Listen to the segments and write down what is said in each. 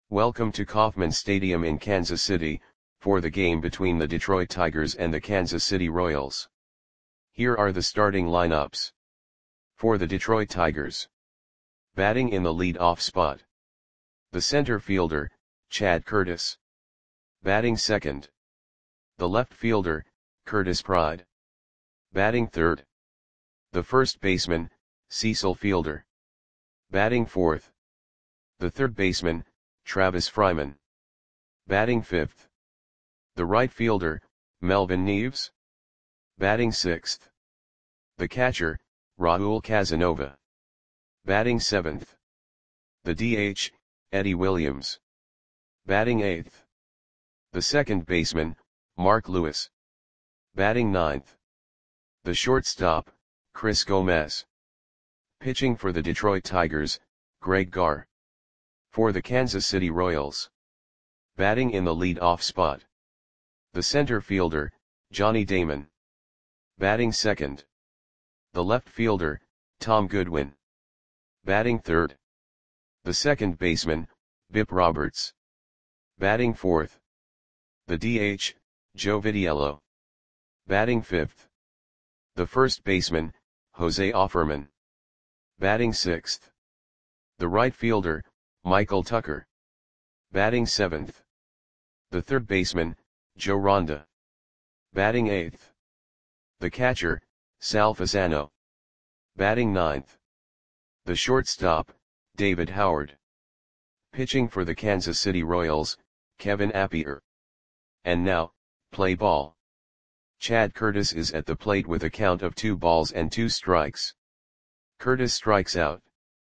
Welcome to Kauffman Stadium in Kansas City, for the game between the Detroit Tigers and the Kansas City Royals. Here are the starting lineups. For the Detroit Tigers. Batting in the lead-off spot. The center fielder, Chad Curtis. Batting second. The left fielder, Curtis Pride. Batting third. The first baseman, Cecil Fielder. Batting fourth. The third baseman, Travis Fryman. Batting fifth. The right fielder, Melvin Neves. Batting sixth. The catcher, Raul Casanova. Batting seventh. The DH, Eddie Williams. Batting eighth. The second baseman, Mark Lewis. Batting ninth. The shortstop, Chris Gomez. Pitching for the Detroit Tigers, Greg Garr. For the Kansas City Royals. Batting in the lead-off spot. The center fielder, Johnny Damon. Batting second. The left fielder, Tom Goodwin. Batting third. The second baseman, Bip Roberts. Batting fourth. The DH, Joe Vitiello. Batting fifth. The first baseman, Jose Offerman. Batting sixth. The right fielder, Michael Tucker. Batting seventh. The third baseman, Joe Ronda. Batting eighth. The catcher, Sal Fasano. Batting ninth. The shortstop, David Howard. Pitching for the Kansas City Royals, Kevin Appier. And now, play ball. Chad Curtis is at the plate with a count of 2 balls and 2 strikes. Curtis strikes out.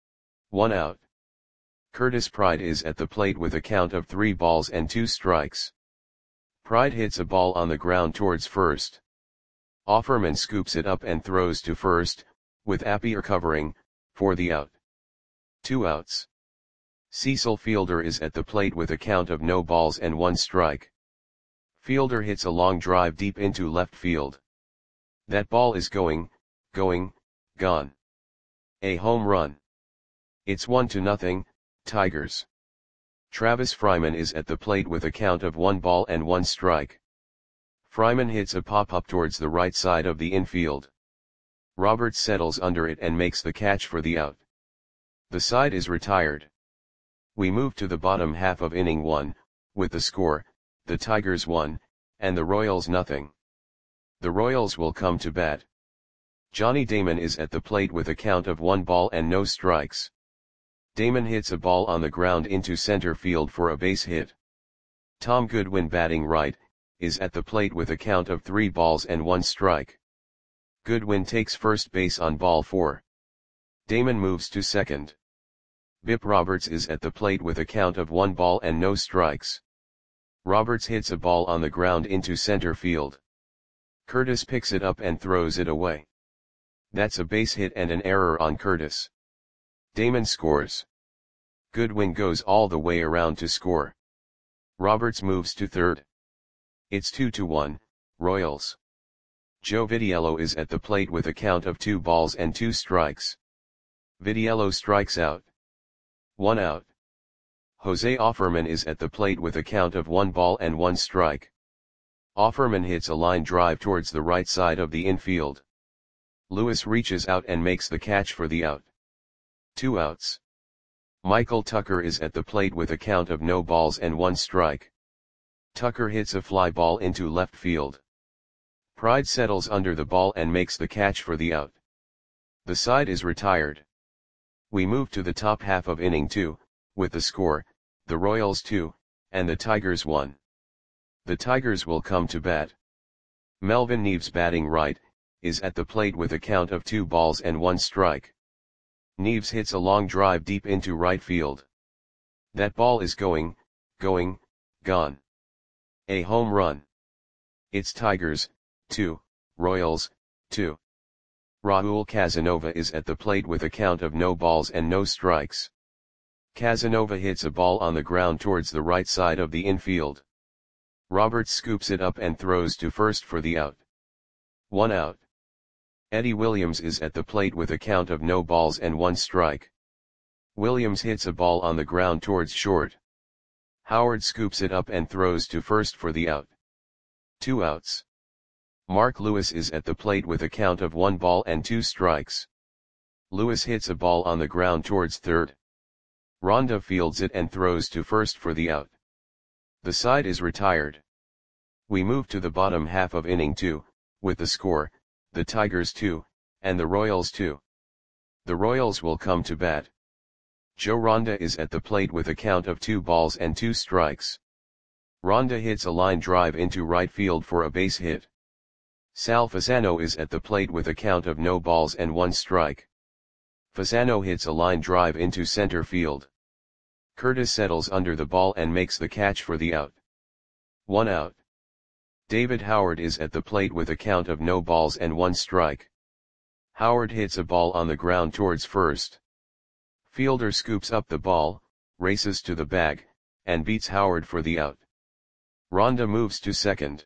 1 out. Curtis Pride is at the plate with a count of 3 balls and 2 strikes. Pride hits a ball on the ground towards first. Offerman scoops it up and throws to first, with Appier covering, for the out. 2 outs. Cecil Fielder is at the plate with a count of no balls and 1 strike. Fielder hits a long drive deep into left field. That ball is going, gone. A home run. It's 1-0, Tigers. Travis Fryman is at the plate with a count of 1 ball and 1 strike. Fryman hits a pop-up towards the right side of the infield. Roberts settles under it and makes the catch for the out. The side is retired. We move to the bottom half of inning 1, with the score, the Tigers 1, and the Royals nothing. The Royals will come to bat. Johnny Damon is at the plate with a count of 1 ball and no strikes. Damon hits a ball on the ground into center field for a base hit. Tom Goodwin, batting right, is at the plate with a count of 3 balls and 1 strike. Goodwin takes first base on ball 4. Damon moves to second. Bip Roberts is at the plate with a count of 1 ball and no strikes. Roberts hits a ball on the ground into center field. Curtis picks it up and throws it away. That's a base hit and an error on Curtis. Damon scores. Goodwin goes all the way around to score. Roberts moves to third. It's 2-1, Royals. Joe Vitiello is at the plate with a count of 2 balls and 2 strikes. Vitiello strikes out. 1 out. Jose Offerman is at the plate with a count of 1 ball and 1 strike. Offerman hits a line drive towards the right side of the infield. Lewis reaches out and makes the catch for the out. 2 outs. Michael Tucker is at the plate with a count of no balls and 1 strike. Tucker hits a fly ball into left field. Pride settles under the ball and makes the catch for the out. The side is retired. We move to the top half of inning 2, with the score, the Royals 2, and the Tigers 1. The Tigers will come to bat. Melvin Neves, batting right, is at the plate with a count of 2 balls and 1 strike. Neves hits a long drive deep into right field. That ball is going, gone. A home run. It's Tigers 2, Royals 2. Raul Casanova is at the plate with a count of no balls and no strikes. Casanova hits a ball on the ground towards the right side of the infield. Roberts scoops it up and throws to first for the out. 1 out. Eddie Williams is at the plate with a count of no balls and 1 strike. Williams hits a ball on the ground towards short. Howard scoops it up and throws to first for the out. 2 outs. Mark Lewis is at the plate with a count of 1 ball and 2 strikes. Lewis hits a ball on the ground towards third. Ronda fields it and throws to first for the out. The side is retired. We move to the bottom half of inning 2, with the score, the Tigers 2, and the Royals 2. The Royals will come to bat. Joe Ronda is at the plate with a count of 2 balls and 2 strikes. Ronda hits a line drive into right field for a base hit. Sal Fasano is at the plate with a count of no balls and 1 strike. Fasano hits a line drive into center field. Curtis settles under the ball and makes the catch for the out. 1 out. David Howard is at the plate with a count of no balls and 1 strike. Howard hits a ball on the ground towards first. Fielder scoops up the ball, races to the bag, and beats Howard for the out. Ronda moves to second.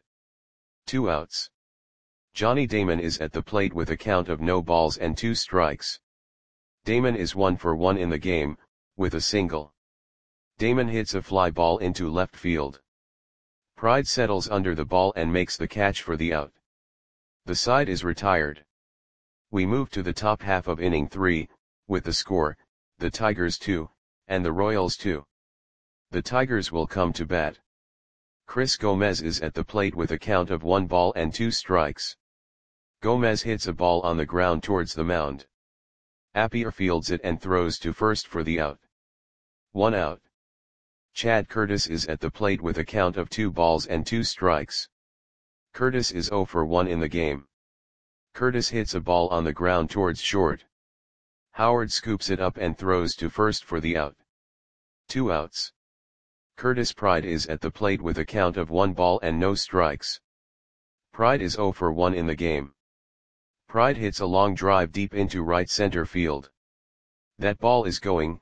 2 outs. Johnny Damon is at the plate with a count of no balls and 2 strikes. Damon is 1 for 1 in the game, with a single. Damon hits a fly ball into left field. Pride settles under the ball and makes the catch for the out. The side is retired. We move to the top half of inning 3, with the score, the Tigers 2, and the Royals 2. The Tigers will come to bat. Chris Gomez is at the plate with a count of 1 ball and 2 strikes. Gomez hits a ball on the ground towards the mound. Appier fields it and throws to first for the out. 1 out. Chad Curtis is at the plate with a count of 2 balls and 2 strikes. Curtis is 0 for 1 in the game. Curtis hits a ball on the ground towards short. Howard scoops it up and throws to first for the out. 2 outs. Curtis Pride is at the plate with a count of 1 ball and no strikes. Pride is 0 for 1 in the game. Pride hits a long drive deep into right center field. That ball is gone.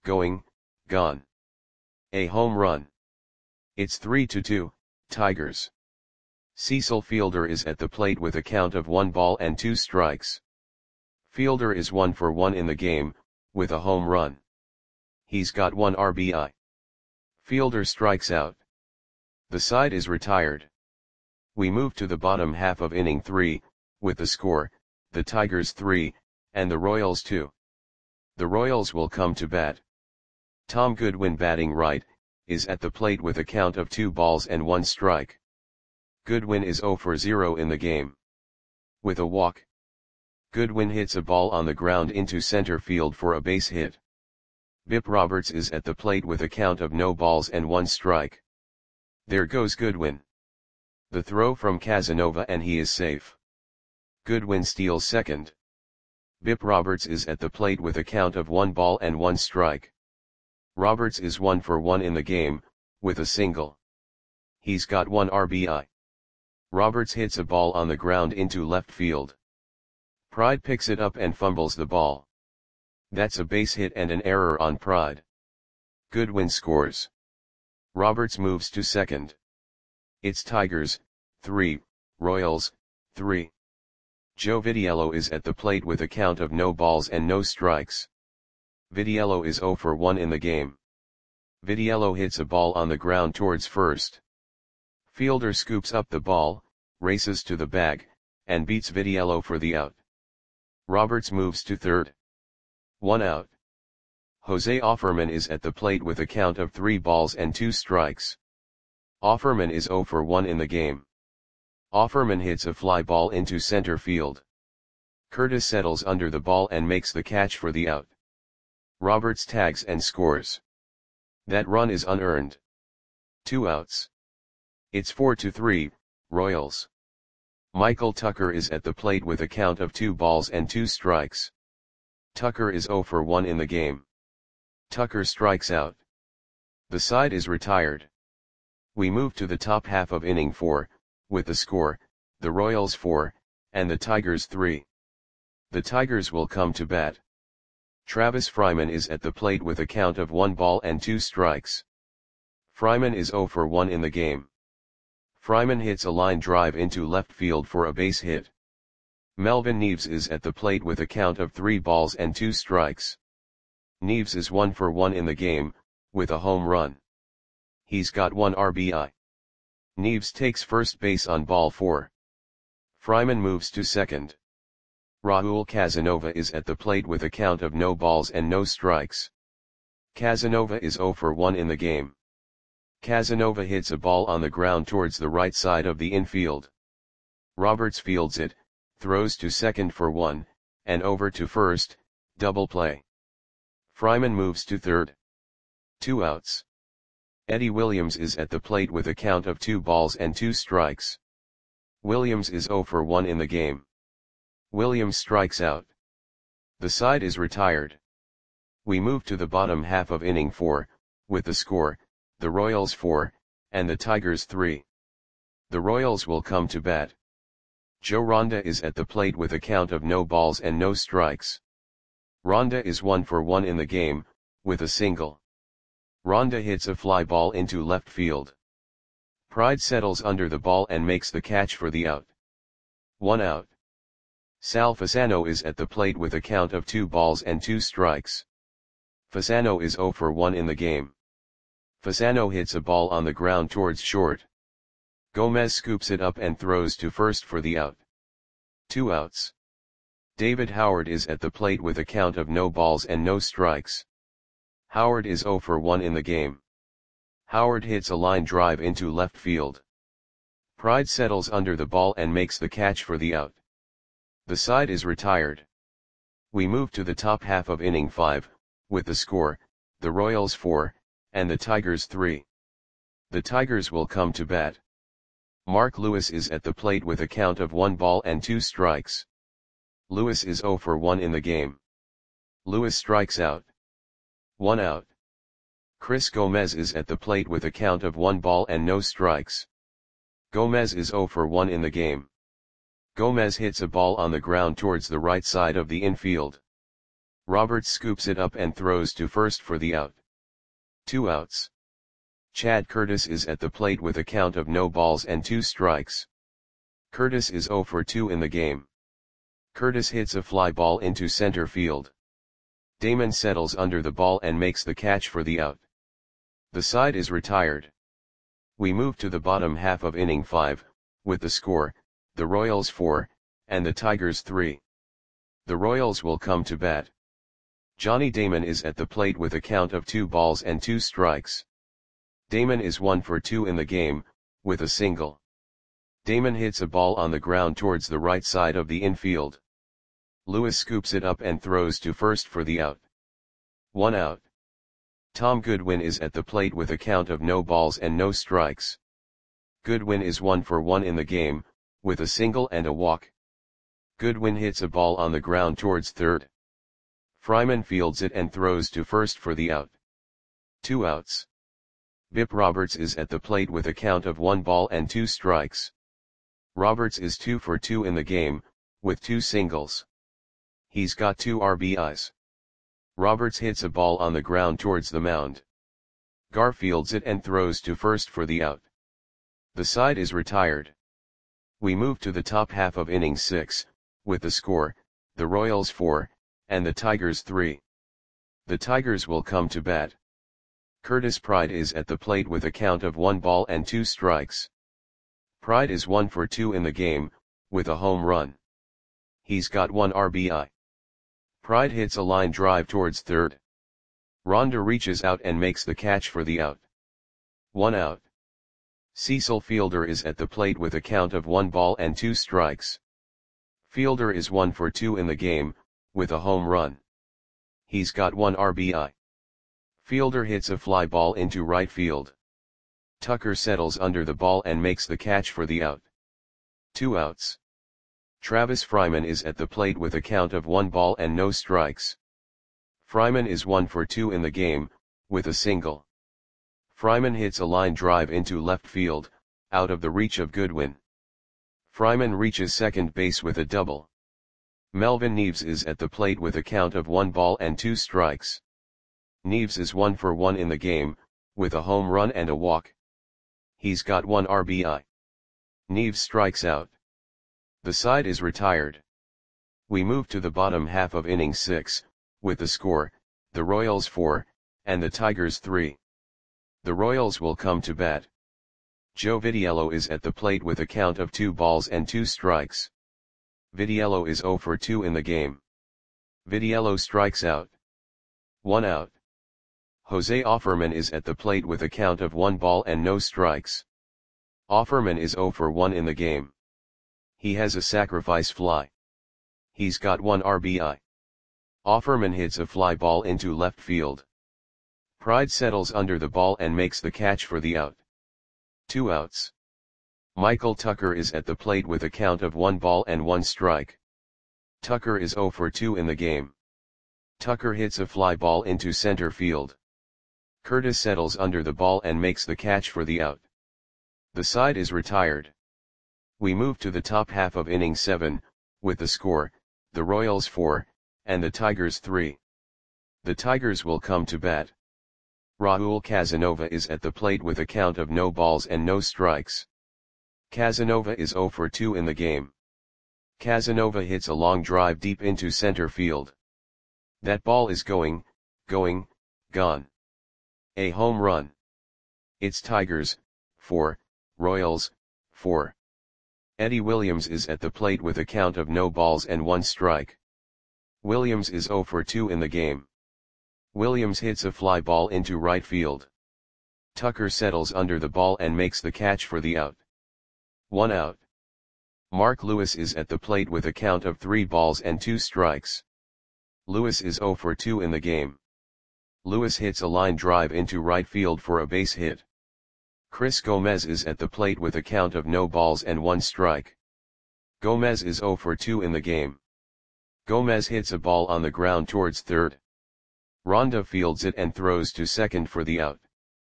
A home run. It's 3-2, Tigers. Cecil Fielder is at the plate with a count of 1 ball and 2 strikes. Fielder is 1 for 1 in the game, with a home run. He's got 1 RBI. Fielder strikes out. The side is retired. We move to the bottom half of inning 3, with the score, the Tigers 3, and the Royals 2. The Royals will come to bat. Tom Goodwin, batting right, is at the plate with a count of 2 balls and 1 strike. Goodwin is 0 for 0 in the game. With a walk. Goodwin hits a ball on the ground into center field for a base hit. Bip Roberts is at the plate with a count of no balls and 1 strike. There goes Goodwin. The throw from Casanova and he is safe. Goodwin steals second. Bip Roberts is at the plate with a count of 1 ball and 1 strike. Roberts is 1 for 1 in the game, with a single. He's got 1 RBI. Roberts hits a ball on the ground into left field. Pride picks it up and fumbles the ball. That's a base hit and an error on Pride. Goodwin scores. Roberts moves to second. It's Tigers, 3, Royals, 3. Joe Vitiello is at the plate with a count of no balls and no strikes. Vitiello is 0 for 1 in the game. Vitiello hits a ball on the ground towards first. Fielder scoops up the ball, races to the bag, and beats Vitiello for the out. Roberts moves to third. 1 out. Jose Offerman is at the plate with a count of 3 balls and 2 strikes. Offerman is 0 for 1 in the game. Offerman hits a fly ball into center field. Curtis settles under the ball and makes the catch for the out. Roberts tags and scores. That run is unearned. 2 outs. It's 4-3, Royals. Michael Tucker is at the plate with a count of 2 balls and 2 strikes. Tucker is 0 for 1 in the game. Tucker strikes out. The side is retired. We move to the top half of inning 4, with the score, the Royals 4, and the Tigers 3. The Tigers will come to bat. Travis Fryman is at the plate with a count of 1 ball and 2 strikes. Fryman is 0 for 1 in the game. Fryman hits a line drive into left field for a base hit. Melvin Neves is at the plate with a count of 3 balls and 2 strikes. Neves is 1 for 1 in the game, with a home run. He's got 1 RBI. Neves takes first base on ball 4. Fryman moves to second. Raul Casanova is at the plate with a count of no balls and no strikes. Casanova is 0 for 1 in the game. Casanova hits a ball on the ground towards the right side of the infield. Roberts fields it, throws to second for 1, and over to first, double play. Fryman moves to third. 2 outs. Eddie Williams is at the plate with a count of 2 balls and 2 strikes. Williams is 0 for 1 in the game. Williams strikes out. The side is retired. We move to the bottom half of inning 4, with the score, the Royals 4, and the Tigers 3. The Royals will come to bat. Joe Ronda is at the plate with a count of no balls and no strikes. Ronda is 1 for 1 in the game, with a single. Ronda hits a fly ball into left field. Pride settles under the ball and makes the catch for the out. 1 out. Sal Fasano is at the plate with a count of 2 balls and 2 strikes. Fasano is 0 for 1 in the game. Fasano hits a ball on the ground towards short. Gomez scoops it up and throws to first for the out. 2 outs. David Howard is at the plate with a count of no balls and no strikes. Howard is 0 for 1 in the game. Howard hits a line drive into left field. Pride settles under the ball and makes the catch for the out. The side is retired. We move to the top half of inning 5, with the score, the Royals 4, and the Tigers 3. The Tigers will come to bat. Mark Lewis is at the plate with a count of 1 ball and 2 strikes. Lewis is 0 for 1 in the game. Lewis strikes out. 1 out. Chris Gomez is at the plate with a count of 1 ball and no strikes. Gomez is 0 for 1 in the game. Gomez hits a ball on the ground towards the right side of the infield. Roberts scoops it up and throws to first for the out. 2 outs. Chad Curtis is at the plate with a count of no balls and 2 strikes. Curtis is 0 for 2 in the game. Curtis hits a fly ball into center field. Damon settles under the ball and makes the catch for the out. The side is retired. We move to the bottom half of inning 5, with the score, the Royals 4, and the Tigers 3. The Royals will come to bat. Johnny Damon is at the plate with a count of 2 balls and 2 strikes. Damon is 1 for 2 in the game, with a single. Damon hits a ball on the ground towards the right side of the infield. Lewis scoops it up and throws to first for the out. 1 out. Tom Goodwin is at the plate with a count of no balls and no strikes. Goodwin is 1 for 1 in the game, with a single and a walk. Goodwin hits a ball on the ground towards third. Fryman fields it and throws to first for the out. 2 outs. Bip Roberts is at the plate with a count of 1 ball and 2 strikes. Roberts is 2 for 2 in the game, with 2 singles. He's got 2 RBIs. Roberts hits a ball on the ground towards the mound. Garfields it and throws to first for the out. The side is retired. We move to the top half of inning 6, with the score, the Royals 4, and the Tigers 3. The Tigers will come to bat. Curtis Pride is at the plate with a count of 1 ball and 2 strikes. Pride is 1 for 2 in the game, with a home run. He's got 1 RBI. Pride hits a line drive towards third. Ronda reaches out and makes the catch for the out. 1 out. Cecil Fielder is at the plate with a count of 1 ball and 2 strikes. Fielder is 1 for 2 in the game, with a home run. He's got 1 RBI. Fielder hits a fly ball into right field. Tucker settles under the ball and makes the catch for the out. 2 outs. Travis Fryman is at the plate with a count of 1 ball and no strikes. Fryman is 1 for 2 in the game, with a single. Fryman hits a line drive into left field, out of the reach of Goodwin. Fryman reaches second base with a double. Melvin Neves is at the plate with a count of 1 ball and 2 strikes. Neves is 1 for 1 in the game, with a home run and a walk. He's got 1 RBI. Neves strikes out. The side is retired. We move to the bottom half of inning 6, with the score, the Royals 4, and the Tigers 3. The Royals will come to bat. Joe Vitiello is at the plate with a count of 2 balls and 2 strikes. Vitiello is 0 for 2 in the game. Vitiello strikes out. 1 out. Jose Offerman is at the plate with a count of 1 ball and no strikes. Offerman is 0 for 1 in the game. He has a sacrifice fly. He's got 1 RBI. Offerman hits a fly ball into left field. Pride settles under the ball and makes the catch for the out. 2 outs. Michael Tucker is at the plate with a count of 1 ball and 1 strike. Tucker is 0 for 2 in the game. Tucker hits a fly ball into center field. Curtis settles under the ball and makes the catch for the out. The side is retired. We move to the top half of inning 7, with the score, the Royals 4, and the Tigers 3. The Tigers will come to bat. Raul Casanova is at the plate with a count of no balls and no strikes. Casanova is 0 for 2 in the game. Casanova hits a long drive deep into center field. That ball is going, gone. A home run. It's Tigers, 4, Royals, 4. Eddie Williams is at the plate with a count of no balls and 1 strike. Williams is 0 for 2 in the game. Williams hits a fly ball into right field. Tucker settles under the ball and makes the catch for the out. 1 out. Mark Lewis is at the plate with a count of 3 balls and 2 strikes. Lewis is 0 for 2 in the game. Lewis hits a line drive into right field for a base hit. Chris Gomez is at the plate with a count of no balls and 1 strike. Gomez is 0 for 2 in the game. Gomez hits a ball on the ground towards third. Ronda fields it and throws to second for the out.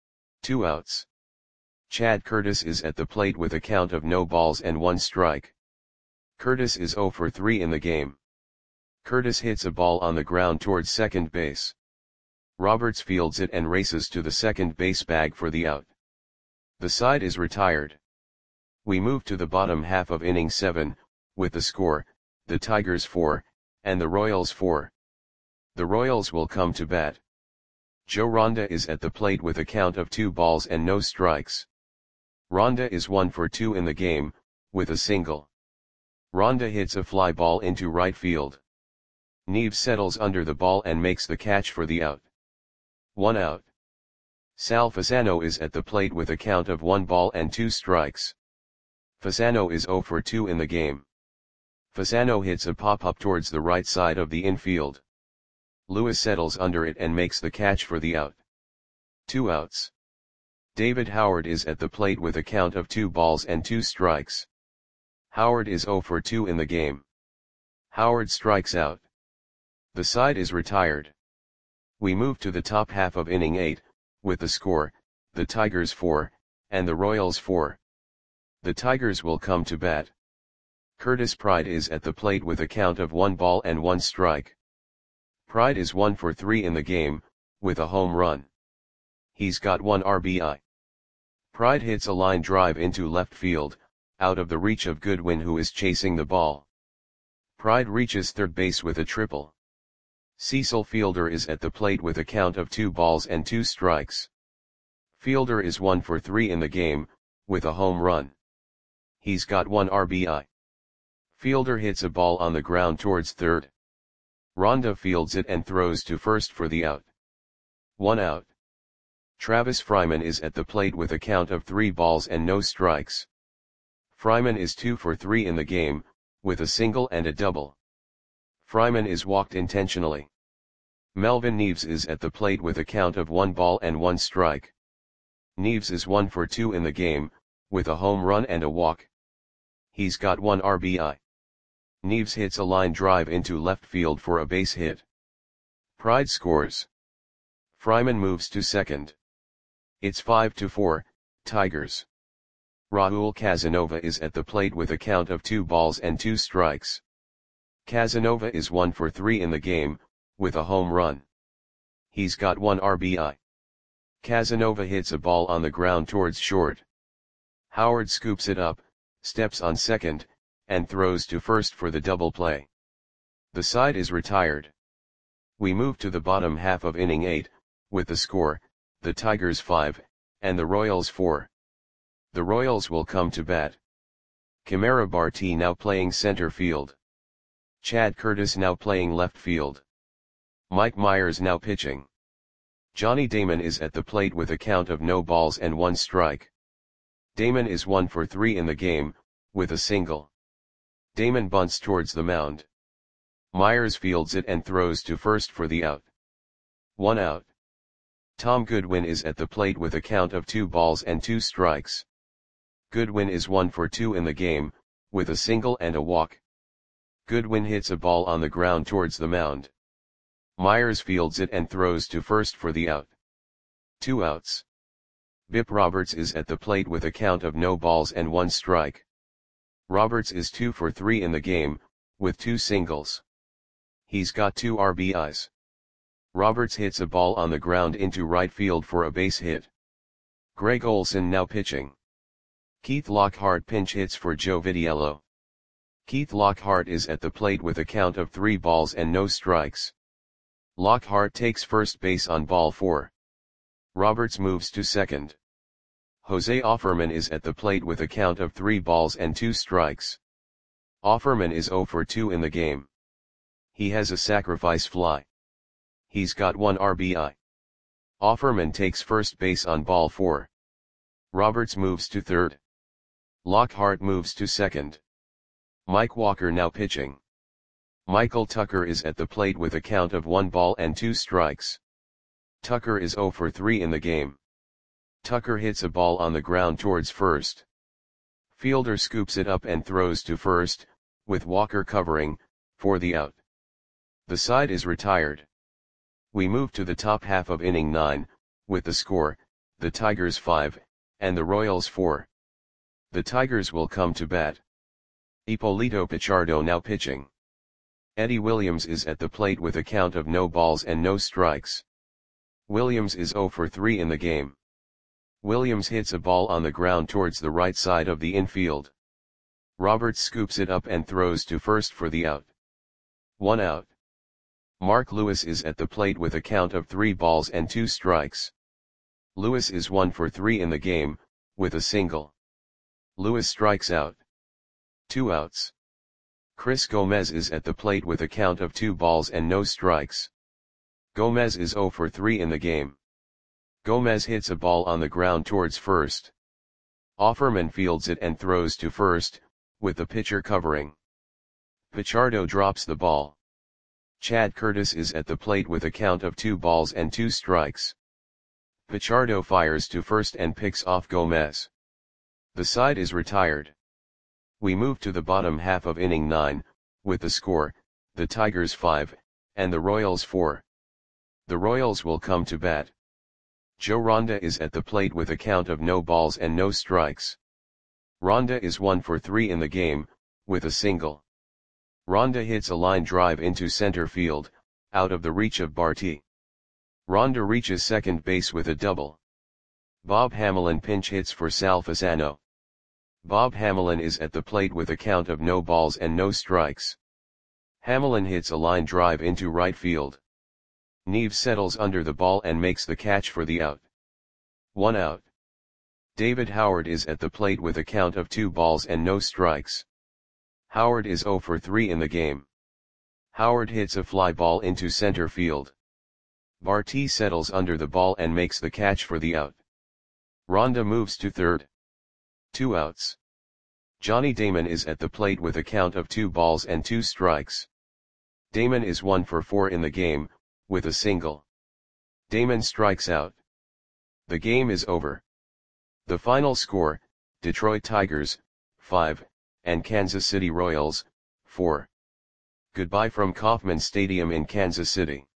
2 outs. Chad Curtis is at the plate with a count of no balls and 1 strike. Curtis is 0 for 3 in the game. Curtis hits a ball on the ground towards second base. Roberts fields it and races to the second base bag for the out. The side is retired. We move to the bottom half of inning 7, with the score, the Tigers 4, and the Royals 4. The Royals will come to bat. Joe Ronda is at the plate with a count of 2 balls and no strikes. Ronda is 1 for 2 in the game, with a single. Ronda hits a fly ball into right field. Neves settles under the ball and makes the catch for the out. 1 out. Sal Fasano is at the plate with a count of 1 ball and 2 strikes. Fasano is 0 for 2 in the game. Fasano hits a pop-up towards the right side of the infield. Lewis settles under it and makes the catch for the out. 2 outs. David Howard is at the plate with a count of 2 balls and 2 strikes. Howard is 0 for 2 in the game. Howard strikes out. The side is retired. We move to the top half of inning 8, with the score, the Tigers 4, and the Royals 4. The Tigers will come to bat. Curtis Pride is at the plate with a count of 1 ball and 1 strike. Pride is 1 for 3 in the game, with a home run. He's got 1 RBI. Pride hits a line drive into left field, out of the reach of Goodwin, who is chasing the ball. Pride reaches third base with a triple. Cecil Fielder is at the plate with a count of 2 balls and 2 strikes. Fielder is 1 for 3 in the game, with a home run. He's got 1 RBI. Fielder hits a ball on the ground towards third. Ronda fields it and throws to first for the out. 1 out. Travis Fryman is at the plate with a count of 3 balls and no strikes. Fryman is 2 for 3 in the game, with a single and a double. Fryman is walked intentionally. Melvin Neves is at the plate with a count of 1 ball and 1 strike. Neves is 1 for 2 in the game, with a home run and a walk. He's got 1 RBI. Neves hits a line drive into left field for a base hit. Pride scores. Fryman moves to second. It's 5-4, Tigers. Raul Casanova is at the plate with a count of 2 balls and 2 strikes. Casanova is 1 for 3 in the game, with a home run. He's got 1 RBI. Casanova hits a ball on the ground towards short. Howard scoops it up, steps on second, and throws to first for the double play. The side is retired. We move to the bottom half of inning 8, with the score, the Tigers 5, and the Royals 4. The Royals will come to bat. Kamara Barti now playing center field. Chad Curtis now playing left field. Mike Myers now pitching. Johnny Damon is at the plate with a count of no balls and 1 strike. Damon is 1 for 3 in the game, with a single. Damon bunts towards the mound. Myers fields it and throws to first for the out. 1 out. Tom Goodwin is at the plate with a count of 2 balls and 2 strikes. Goodwin is 1 for 2 in the game, with a single and a walk. Goodwin hits a ball on the ground towards the mound. Myers fields it and throws to first for the out. 2 outs. Bip Roberts is at the plate with a count of no balls and 1 strike. Roberts is 2 for 3 in the game, with 2 singles. He's got 2 RBIs. Roberts hits a ball on the ground into right field for a base hit. Greg Olson now pitching. Keith Lockhart pinch hits for Joe Vitiello. Keith Lockhart is at the plate with a count of 3 balls and no strikes. Lockhart takes first base on ball 4. Roberts moves to second. Jose Offerman is at the plate with a count of 3 balls and 2 strikes. Offerman is 0 for 2 in the game. He has a sacrifice fly. He's got 1 RBI. Offerman takes first base on ball 4. Roberts moves to third. Lockhart moves to second. Mike Walker now pitching. Michael Tucker is at the plate with a count of 1 ball and 2 strikes. Tucker is 0 for 3 in the game. Tucker hits a ball on the ground towards first. Fielder scoops it up and throws to first, with Walker covering, for the out. The side is retired. We move to the top half of inning 9, with the score, the Tigers 5, and the Royals 4. The Tigers will come to bat. Ippolito Pichardo now pitching. Eddie Williams is at the plate with a count of no balls and no strikes. Williams is 0 for 3 in the game. Williams hits a ball on the ground towards the right side of the infield. Roberts scoops it up and throws to first for the out. 1 out. Mark Lewis is at the plate with a count of 3 balls and 2 strikes. Lewis is 1 for 3 in the game, with a single. Lewis strikes out. 2 outs. Chris Gomez is at the plate with a count of 2 balls and no strikes. Gomez is 0 for 3 in the game. Gomez hits a ball on the ground towards first. Offerman fields it and throws to first, with the pitcher covering. Pichardo drops the ball. Chad Curtis is at the plate with a count of 2 balls and 2 strikes. Pichardo fires to first and picks off Gomez. The side is retired. We move to the bottom half of inning 9, with the score, the Tigers 5, and the Royals 4. The Royals will come to bat. Joe Ronda is at the plate with a count of no balls and no strikes. Ronda is 1 for 3 in the game, with a single. Ronda hits a line drive into center field, out of the reach of Barti. Ronda reaches second base with a double. Bob Hamelin pinch hits for Sal Fasano. Bob Hamelin is at the plate with a count of no balls and no strikes. Hamelin hits a line drive into right field. Neves settles under the ball and makes the catch for the out. 1 out. David Howard is at the plate with a count of 2 balls and no strikes. Howard is 0 for 3 in the game. Howard hits a fly ball into center field. Barti settles under the ball and makes the catch for the out. Ronda moves to third. 2 outs. Johnny Damon is at the plate with a count of 2 balls and 2 strikes. Damon is 1 for 4 in the game, with a single. Damon strikes out. The game is over. The final score, Detroit Tigers, 5, and Kansas City Royals, 4. Goodbye from Kauffman Stadium in Kansas City.